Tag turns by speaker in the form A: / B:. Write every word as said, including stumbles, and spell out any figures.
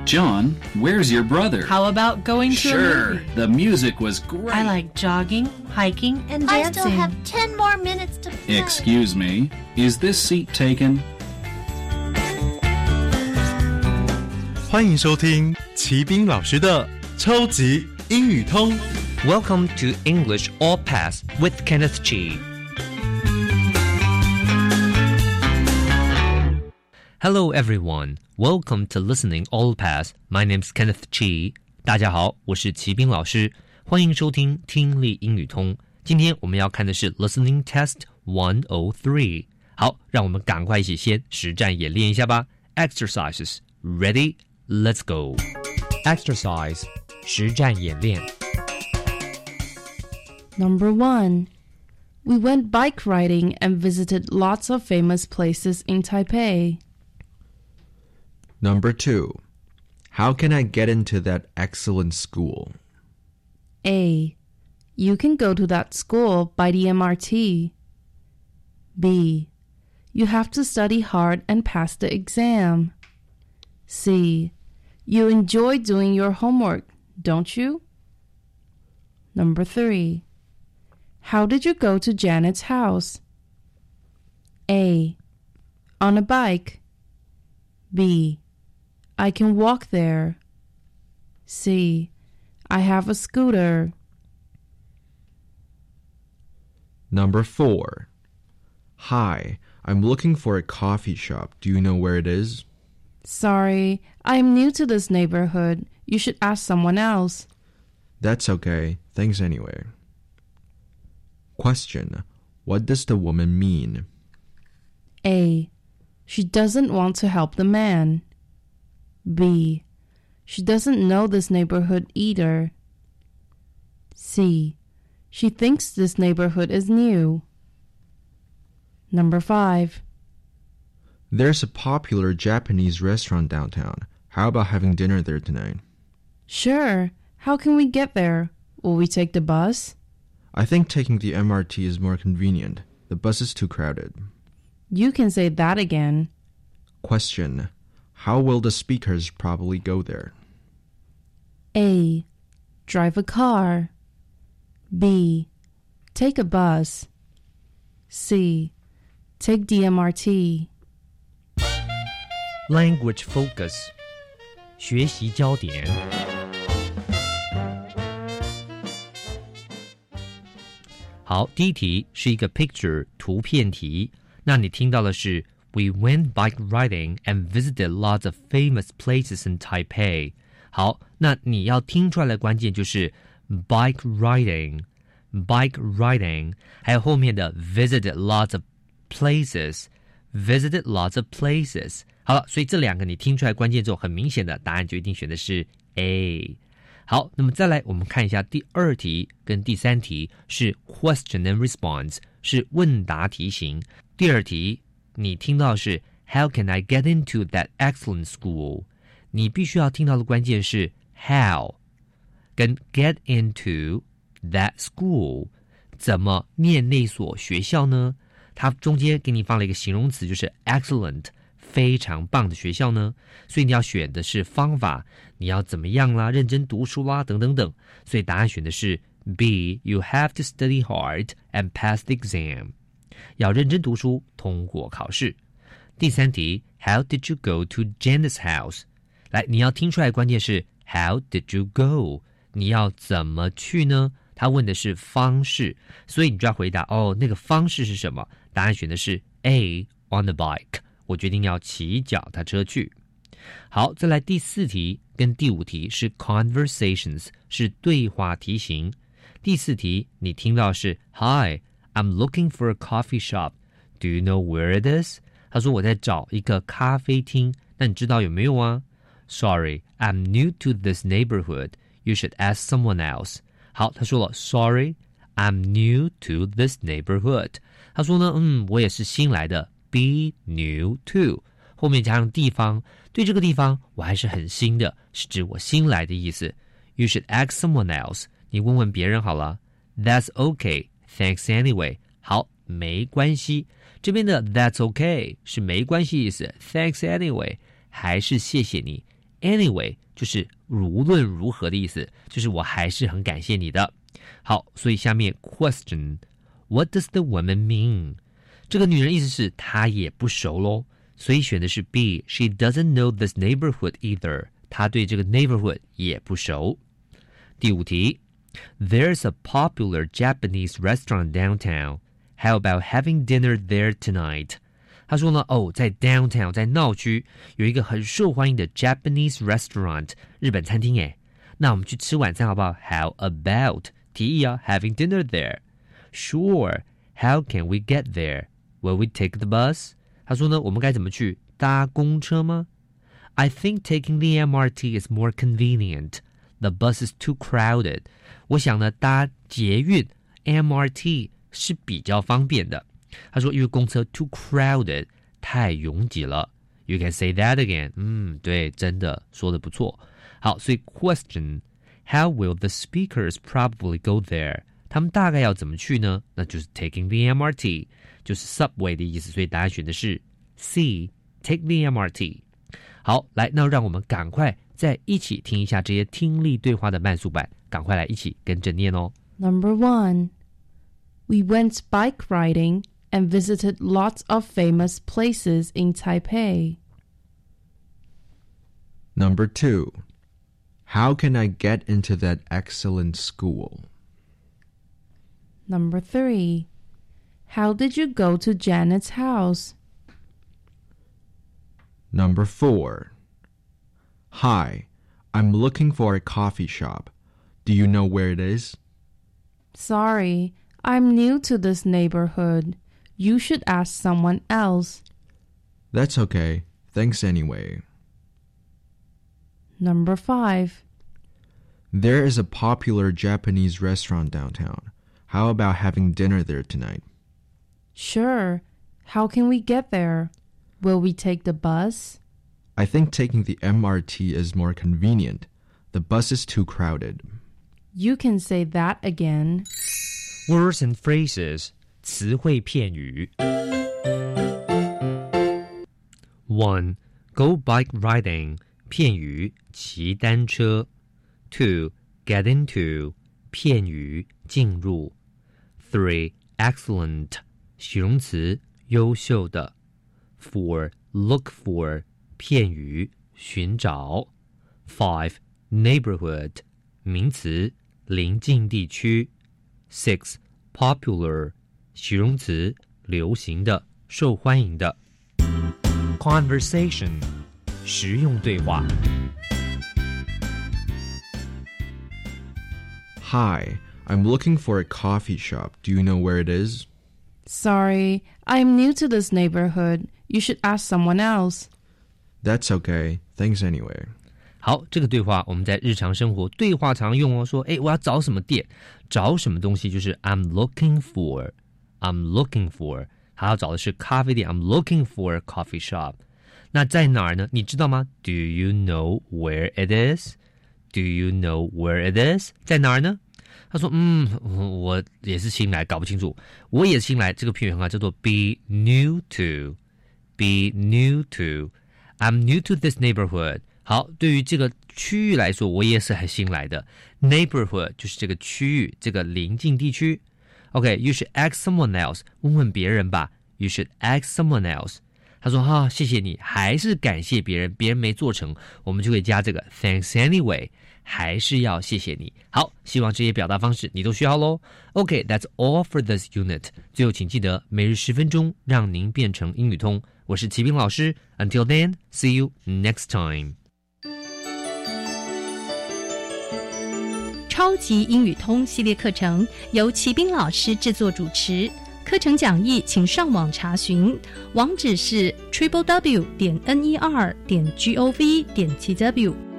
A: John, where's your brother?
B: How about going to
A: sure,
B: a movie?
A: The music was great.
B: I like jogging, hiking, and
C: I
B: dancing.
C: still have ten more minutes to play.
A: Excuse me, is this seat taken?
D: 欢迎收听齐斌老师的超级英语通。
E: Welcome to English All Pass with Kenneth Chi. Hello everyone, welcome to Listening All Pass. My name's Kenneth Chi. 大家好，我是齐斌老师，欢迎收听听力英语通。今天我们要看的是 Listening Test one oh three. 好，让我们赶快一起先实战演练一下吧。Exercises, ready, let's go. Exercise, 实战演练。
F: Number one, we went bike riding and visited lots of famous places in Taipei.
G: Number two, how can I get into that excellent school?
F: A, you can go to that school by the M R T. B, you have to study hard and pass the exam. C, you enjoy doing your homework, don't you? Number three, how did you go to Janet's house? A, on a bike. B, I can walk there. C, I have a scooter.
G: Number four, hi, I'm looking for a coffee shop. Do you know where it is?
F: Sorry, I am new to this neighborhood. You should ask someone else.
G: That's okay. Thanks anyway. Question, what does the woman mean?
F: A, she doesn't want to help the man. B, she doesn't know this neighborhood either. C, she thinks this neighborhood is new. Number five.
G: There's a popular Japanese restaurant downtown. How about having dinner there tonight?
F: Sure. How can we get there? Will we take the bus?
G: I think taking the M R T is more convenient. The bus is too crowded.
F: You can say that again.
G: Question, how will the speakers probably go there?
F: A, drive a car. B, take a bus. C, take the M R T.
E: Language focus, 学习焦点。好，第一题是一个 picture 图片题，那你听到的是 We went bike riding and visited lots of famous places in Taipei. 好，那你要听出来的关键就是 bike riding, bike riding, 还有后面的 visited lots of places, visited lots of places. 好了，所以这两个你听出来关键之后，很明显的答案就一定选的是 A。好，那么再来我们看一下第二题跟第三题是 question and response， 是问答题型。第二题你听到是 How can I get into that excellent school？ 你必须要听到的关键是 How 跟 get into that school， 怎么念那所学校呢？它中间给你放了一个形容词，就是 excellent， 非常棒的学校呢，所以你要选的是方法，你要怎么样啦，认真读书啦，等等等，所以答案选的是 B, you have to study hard and pass the exam， 要认真读书，通过考试。第三题 How did you go to Janet's house？ 来，你要听出来的关键是 How did you go？ 你要怎么去呢？他问的是方式，所以你就要回答哦，那个方式是什么？答案选的是 A, on the bike， 我决定要骑脚踏车去。好，再来第四题跟第五题是 conversations， 是对话题型。第四题你听到是 Hi, I'm looking for a coffee shop. Do you know where it is? 他说我在找一个咖啡厅，那你知道有没有啊？ Sorry, I'm new to this neighborhood. You should ask someone else. 好，他说了 Sorry, I'm new to this neighborhood. 他说呢，嗯，我也是新来的 Be new to， 后面加上地方，对这个地方我还是很新的，是指我新来的意思。You should ask someone else， 你问问别人好了。That's okay, thanks anyway。 好，没关系。这边的 That's okay 是没关系意思， Thanks anyway 还是谢谢你 anyway 就是无论如何的意思，就是我还是很感谢你的。好，所以下面 question What does the woman mean？ 这个女人意思是她也不熟咯，所以选的是 B She doesn't know this neighborhood either， 她对这个 neighborhood 也不熟。第五题 There's a popular Japanese restaurant downtown How about having dinner there tonight？ 他说呢，哦，在 downtown 在闹区有一个很受欢迎的 Japanese restaurant 日本餐厅耶，那我们去吃晚餐好不好？ How about 提议啊 having dinner there Sure How can we get there Will we take the bus？ 他说呢，我们该怎么去？搭公车吗？ I think taking the M R T is more convenient The bus is too crowded 我想呢，搭捷运 M R T 是比较方便的。他说因为公车 too crowded 太拥挤了。 You can say that again 嗯，对，真的说得不错。好，所以 question How will the speakers probably go there 他们大概要怎么去呢？那就是 taking the M R T 就是 subway 的意思，所以答案选的是 C Take the M R T。 好，来，那让我们赶快再一起听一下这些听力对话的慢速版，赶快来一起跟着念哦。
F: Number one We went bike riding and visited lots of famous places in Taipei.
G: Number two, how can I get into that excellent school?
F: Number three, how did you go to Janet's house?
G: Number four, hi, I'm looking for a coffee shop. Do you know where it is?
F: Sorry, I'm new to this neighborhood. You should ask someone else.
G: That's okay. Thanks anyway.
F: Number five.
G: There is a popular Japanese restaurant downtown. How about having dinner there tonight?
F: Sure. How can we get there? Will we take the bus?
G: I think taking the M R T is more convenient. The bus is too crowded.
F: You can say that again.
E: Words and phrases 词汇片语 one. Go bike riding 片语骑单车 two. Get into 片语进入 three. Excellent 形容词优秀的 four. Look for 片语寻找 five. Neighborhood 名词邻近地区 six. Popular 形容词流行的受欢迎的 Conversation 实用对话
G: Hi, I'm looking for a coffee shop. Do you know where it is?
F: Sorry, I'm new to this neighborhood. You should ask someone else.
G: That's okay. Thanks anyway.
E: 好，这个对话我们在日常生活对话常用哦，说诶我要找什么店，找什么东西，就是 I'm looking for I'm looking for 他要找的是咖啡店 I'm looking for a coffee shop 那在哪儿呢？你知道吗？ Do you know where it is? Do you know where it is? 在哪儿呢？他说嗯我也是新来搞不清楚，我也是新来，这个片语很好，叫做 be new to be new to I'm new to this neighborhood。好，对于这个区域来说，我也是很新来的。Neighborhood 就是这个区域，这个邻近地区。OK, you should ask someone else. 问问别人吧。You should ask someone else. 他说哈、啊，谢谢你，还是感谢别人，别人没做成，我们就可以加这个 Thanks anyway. 还是要谢谢你。好，希望这些表达方式你都学好咯。OK, that's all for this unit. 最后请记得每日十分钟，让您变成英语通。我是齐斌老师。Until then, see you next time.
B: 超级英语通系列课程由齐斌老师制作主持，课程讲义请上网查询，网址是 triple w 点 n e r 点 g o v 点 t w。